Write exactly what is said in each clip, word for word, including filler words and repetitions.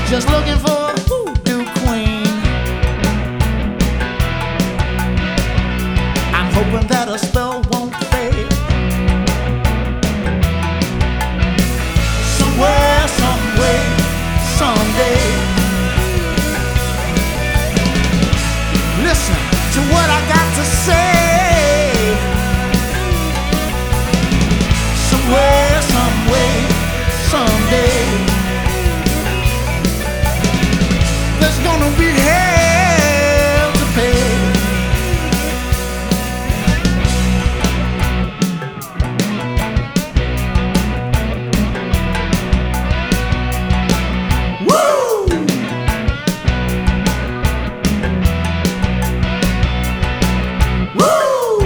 just looking for a voodoo queen. I'm hoping that a spell won't fail. Somewhere, some way, someday. Listen to what I got to say. Somewhere, some way, someday. There's gonna be hell to pay. Woo! Woo!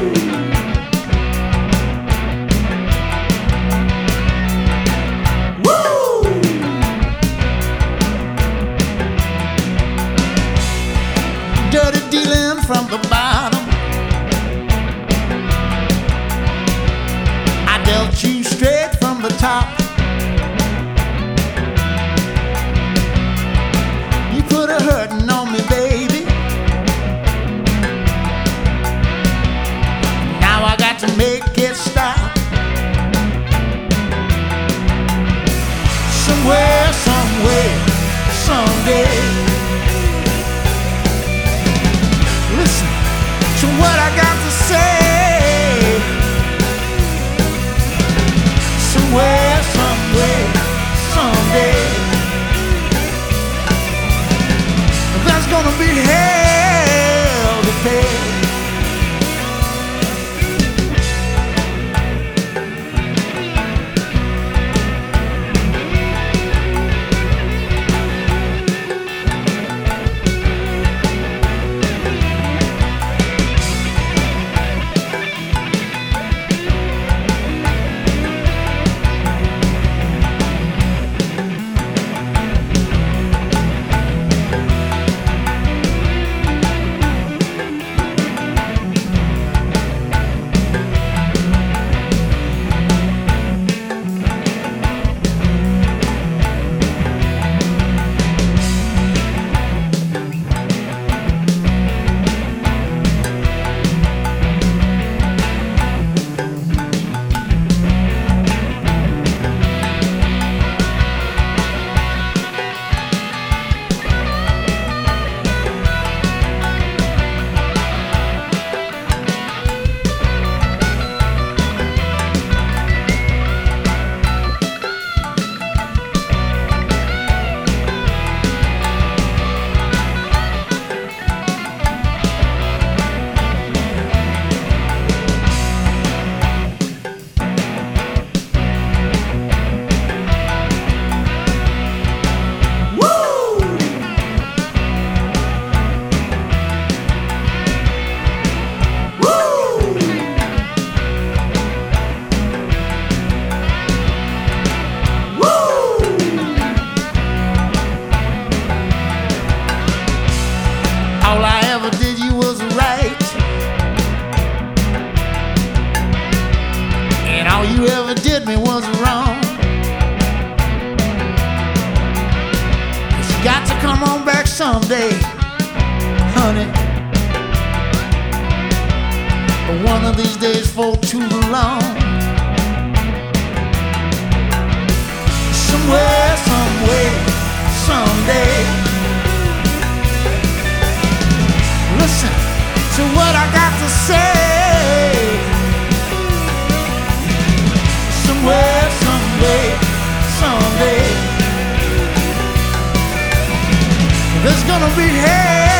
Woo! Dirty dealing from the bottom. I dealt you straight from the top. You put a hurting on me, baby. Now I got to make it stop. Somewhere, some way, someday. Listen to what I got to say. Somewhere, some way, someday. There's gonna be hell to pay. All I ever did you was right, and all you ever did me was wrong. But you got to come on back someday, honey. But one of these days for too long. Somewhere, some way, someday. Listen to what I got to say. Somewhere, someday, someday. There's gonna be hell.